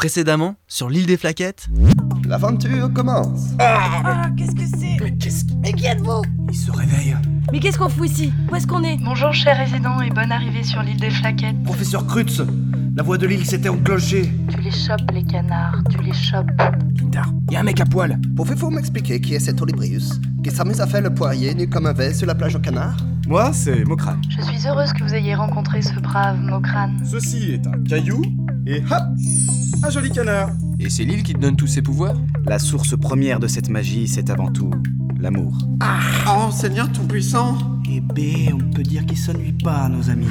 Précédemment, sur l'île des Flaquettes. L'aventure commence. Ah, qu'est-ce que c'est? Mais qui êtes-vous? Il se réveille. Mais qu'est-ce qu'on fout ici? Où est-ce qu'on est? Bonjour chers résidents et bonne arrivée sur l'île des Flaquettes. Professeur Krutz, la voix de l'île s'était enclenchée. Tu les chopes les canards, tu les chopes. Tintard, y a un mec à poil. Pouvez-vous m'expliquer qui est cet Olibrius qui s'amuse à faire le poirier nu comme un V sur la plage au canard? Moi, c'est Mokran. Je suis heureuse que vous ayez rencontré ce brave Mokran. Ceci est un caillou et hop, un joli canard. Et c'est l'île qui te donne tous ses pouvoirs? La source première de cette magie, c'est avant tout l'amour. Oh, Seigneur Tout-Puissant! Eh ben, on peut dire qu'il s'ennuie pas, nos amis.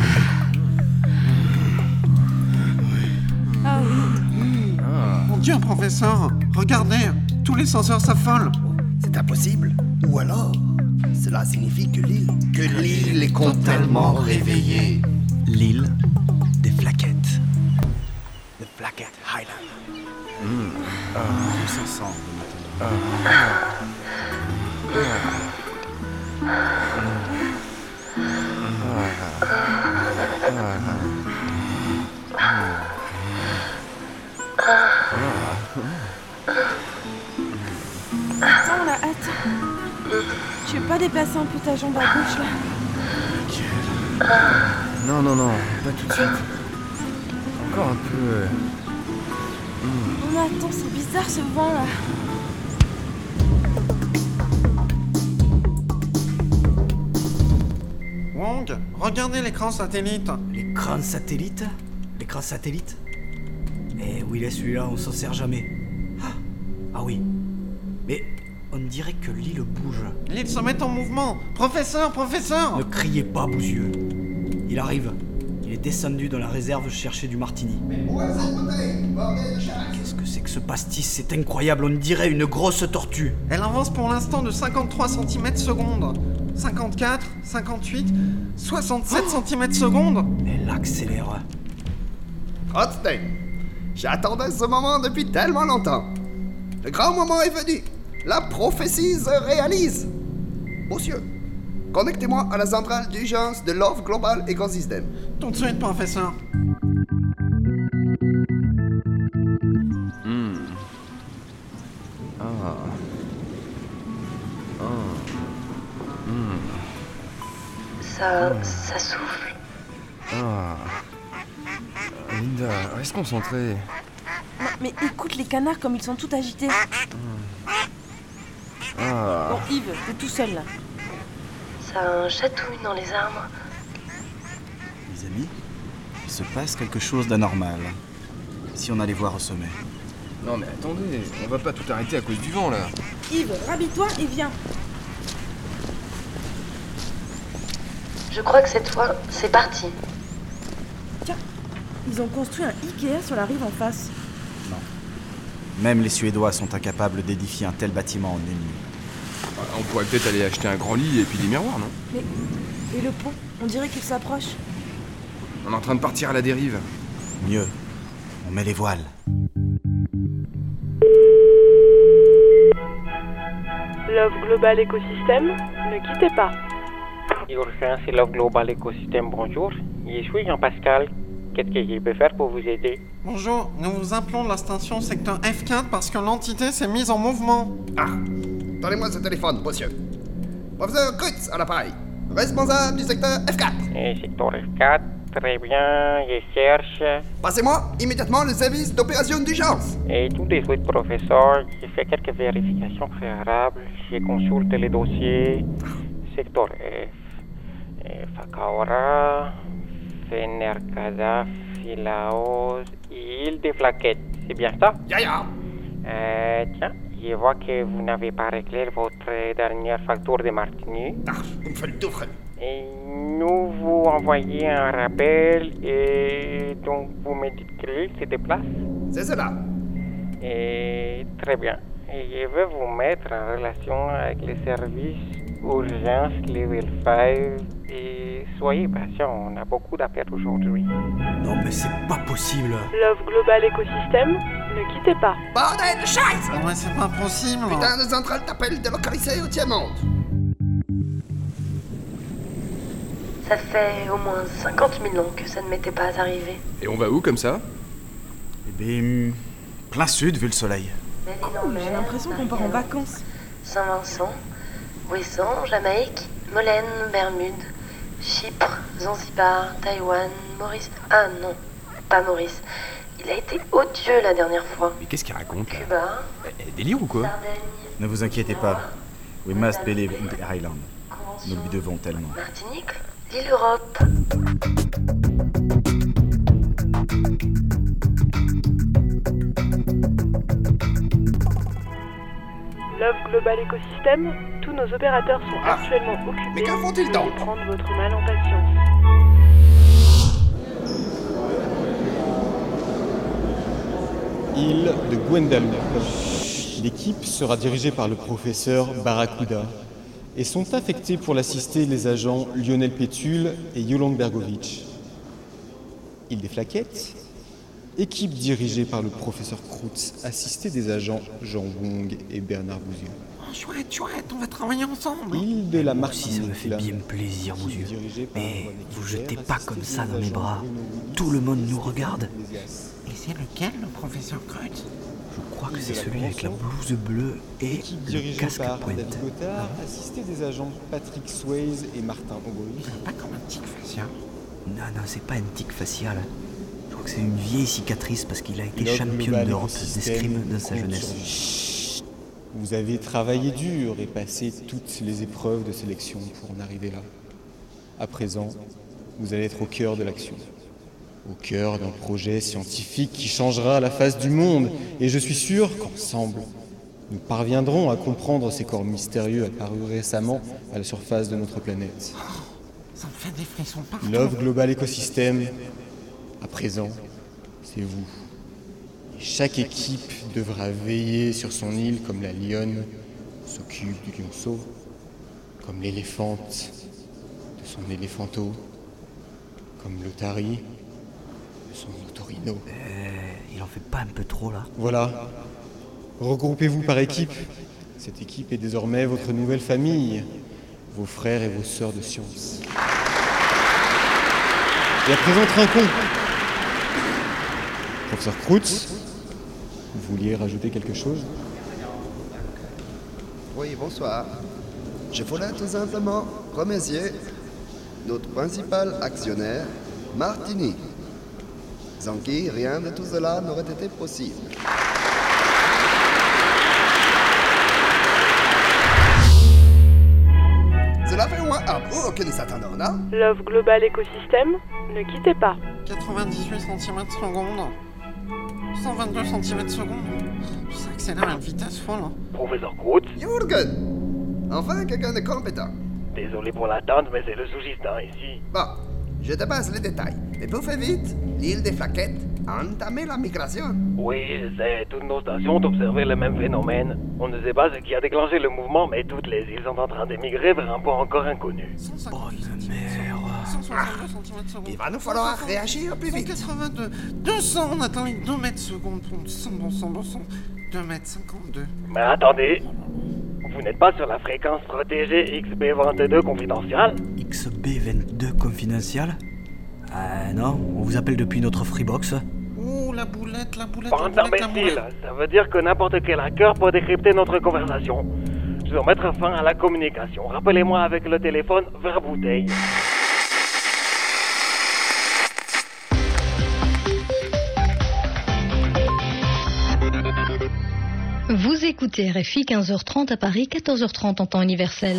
Ah oui. Mon Dieu, professeur! Regardez, tous les senseurs s'affolent! C'est impossible. Ou alors, cela signifie que l'île est complètement réveillée. L'île des Flaquettes. The Flaquet Highland. Tous ensemble maintenant. Attends là, attends. Tu veux pas déplacer un peu ta jambe à gauche là? Non, pas tout de suite. Encore un peu... Oh mais attends, c'est bizarre ce vent là. Wong, regardez l'écran satellite! L'écran satellite? L'écran satellite? Eh oui, là, celui-là, on s'en sert jamais. Ah oui. Mais on dirait que l'île bouge. L'île se met en mouvement! Professeur! Ne criez pas, Bousieux. Il arrive. Il est descendu dans la réserve chercher du martini. Où est cette bouteille, bordel de chasse? Qu'est-ce que c'est que ce pastis? C'est incroyable, on dirait une grosse tortue. Elle avance pour l'instant de 53 cm seconde. 54, 58, 67 cm seconde. Elle accélère. Rothstein, j'attendais ce moment depuis tellement longtemps. Le grand moment est venu. La prophétie se réalise. Monsieur, connectez-moi à la centrale d'urgence de Love Global Ecosystem. Tout de suite, professeur. Ça souffle. Linda, reste concentrée. Non, mais écoute les canards comme ils sont tout agités. Bon Yves, t'es tout seul là. Ça chatouille dans les arbres. Les amis, il se passe quelque chose d'anormal. Si on allait voir au sommet. Non mais attendez, on va pas tout arrêter à cause du vent là. Yves, rhabille-toi et viens. Je crois que cette fois, c'est parti. Tiens, ils ont construit un Ikea sur la rive en face. Non. Même les Suédois sont incapables d'édifier un tel bâtiment en une nuit. On pourrait peut-être aller acheter un grand lit et puis des miroirs, non? Mais... Et le pont? On dirait qu'il s'approche. On est en train de partir à la dérive. Mieux, on met les voiles. Love Global Ecosystem, ne quittez pas. Urgence et Love Global Ecosystem, bonjour. Je suis Jean-Pascal. Qu'est-ce que je peux faire pour vous aider? Bonjour, nous vous appelons de la station secteur F4 parce que l'entité s'est mise en mouvement. Donnez-moi ce téléphone, monsieur. Professeur Krutz à l'appareil. Responsable du secteur F4. Secteur F4, très bien, je cherche. Passez-moi immédiatement le service d'opération d'urgence. Et tout de suite, professeur, je fais quelques vérifications préalables. Je consulte les dossiers. Secteur F. Fakaora, Fenerkada, Philaos, île des Flaquettes. C'est bien ça? Ya. Tiens, je vois que vous n'avez pas réglé votre dernière facture de martini. Et nous vous envoyons un rappel et donc vous me dites que l'île se déplace? C'est cela. Et très bien. Et je vais vous mettre en relation avec les services urgence level 5 et soyez patient, on a beaucoup d'appels aujourd'hui. Non mais c'est pas possible. Love Global Ecosystem, ne quittez pas. Bordel de chasse! Ouais, c'est pas possible. Putain de centrale d'appel délocalisée au tiers-monde. Ça fait au moins 50 000 ans que ça ne m'était pas arrivé. Et on va où comme ça? Eh bien, plein sud vu le soleil. J'ai l'impression qu'on part en vacances. Saint-Vincent, Ouessant, Jamaïque, Molène, Bermude, Chypre, Zanzibar, Taïwan, Maurice... Ah non, pas Maurice. Il a été odieux la dernière fois. Mais qu'est-ce qu'il raconte là? Cuba, Délire ou quoi? Sardaigne, Ne vous inquiétez pas. We must believe in the island. Nous lui devons tellement. Martinique, l'île Europe. Love Global Écosystème, tous nos opérateurs sont actuellement occupés. Mais que font-ils donc? Veuillez prendre votre mal en patience. Île de Guadeloupe. L'équipe sera dirigée par le professeur Barracuda et sont affectés pour l'assister les agents Lionel Pétul et Yolande Bergovitch. Île des Flaquettes. Équipe dirigée par le professeur Kroutz, assistée des agents Jean Wong et Bernard Bouzieux. Oh, chouette, on va travailler ensemble. Île de la Si Martinique. ça me fait bien plaisir, équipe Bouzieux. dirigée par Mais René vous Hubert, jetez pas comme assistée ça des dans mes agents bras. Bruno Louis, Tout le monde nous regarde. Et c'est lequel, le professeur Kreutz? Je crois que c'est celui avec la blouse bleue et Équipe le dirigée casque à par pointe. David Gothard, assisté des agents Patrick Swayze et Martin Aubry. Pas comme un tic facial. Non, c'est pas une tique faciale. Je crois que c'est une vieille cicatrice parce qu'il a été Pilote champion global d'Europe écosystème d'escrime dans sa compte jeunesse. sur vous. Chut. Vous avez travaillé dur et passé toutes les épreuves de sélection pour en arriver là. À présent, vous allez être au cœur de l'action. Au cœur d'un projet scientifique qui changera la face du monde. Et je suis sûr qu'ensemble, nous parviendrons à comprendre ces corps mystérieux apparus récemment à la surface de notre planète. Ça me fait des frissons partout. Love Global Écosystème, à présent, c'est vous. Et chaque équipe devra veiller sur son île comme la lionne s'occupe du lionceau, comme l'éléphante de son éléphanto, comme l'otari de son otorino. Il en fait pas un peu trop là? Voilà. Regroupez-vous par équipe. Cette équipe est désormais votre nouvelle famille, vos frères et vos sœurs de science. Et à présent, trinquons. Professeur Kroutz, vous vouliez rajouter quelque chose? Oui, bonsoir. Je voulais tout simplement remercier notre principal actionnaire, Martini, sans qui rien de tout cela n'aurait été possible. Cela fait au moins un bout que nous attendons, non? Love Global Écosystème, ne quittez pas. 98 cm seconde. 122 cm seconde. Ça accélère à une vitesse folle. Hein. Professeur Kroutz, Jürgen! Enfin quelqu'un de compétent. désolé pour l'attente, mais c'est le sous-gistant ici. Bon, je te passe les détails. Mais pour faire vite, l'île des Flaquettes a entamé la migration. Oui, je sais, toutes nos stations ont observé le même phénomène. On ne sait pas ce qui a déclenché le mouvement, mais toutes les îles sont en train d'émigrer vers un point encore inconnu. 152 Bonne cm mère. 162 cm seconde. Il va nous falloir réagir plus vite. 182. 200, on atteint les 2 mètres secondes. 200. 2 mètres 52. Mais attendez, vous n'êtes pas sur la fréquence protégée XB22 confidentielle? XB22 confidential? Ah non, on vous appelle depuis notre Freebox. Oh, la boulette. Bande d'imbéciles, ça veut dire que n'importe quel hacker peut décrypter notre conversation. Je dois mettre fin à la communication. Rappelez-moi avec le téléphone vers bouteille. Vous écoutez RFI 15h30 à Paris, 14h30 en temps universel.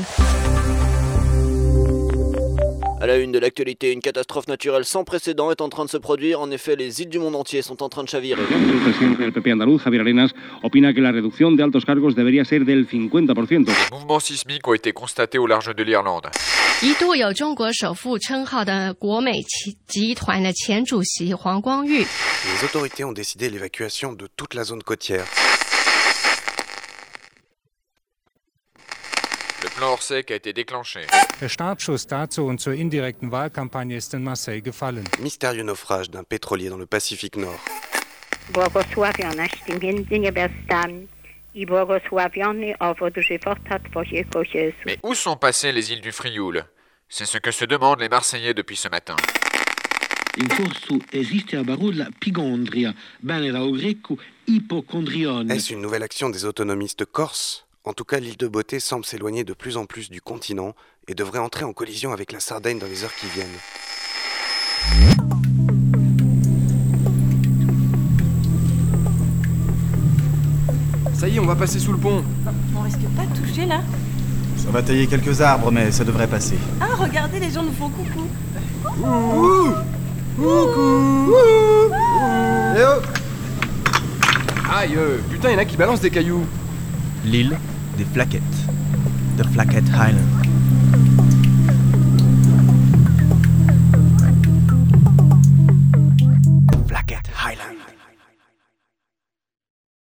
À la une de l'actualité, une catastrophe naturelle sans précédent est en train de se produire. En effet, les îles du monde entier sont en train de chavirer. El presidente del PP andaluz, Javier Arenas, opina que la reducción de altos cargos debería ser del 50%. Des mouvements sismiques ont été constatés au large de l'Irlande. 一度有中国首富称号的国美集团的前主席黄光裕。 Les autorités ont décidé l'évacuation de toute la zone côtière. Le plan Orsec a été déclenché. Der Startschuss dazu und zur indirekten Wahlkampagne ist in Marseille gefallen. Mystérieux naufrage d'un pétrolier dans le Pacifique Nord. Mais où sont passées les îles du Frioul? C'est ce que se demandent les Marseillais depuis ce matin. In corso esiste a Barulla pigondria, bene dal greco hypochondrione. Est-ce une nouvelle action des autonomistes corses ? En tout cas, l'île de Beauté semble s'éloigner de plus en plus du continent et devrait entrer en collision avec la Sardaigne dans les heures qui viennent. Ça y est, on va passer sous le pont. On risque pas de toucher là? Ça va tailler quelques arbres, mais ça devrait passer. Ah, regardez, les gens nous font coucou. Coucou. Eh oh. Aïe, putain, y'en a qui balancent des cailloux. L'île des Flaquettes. The Flaquette Island.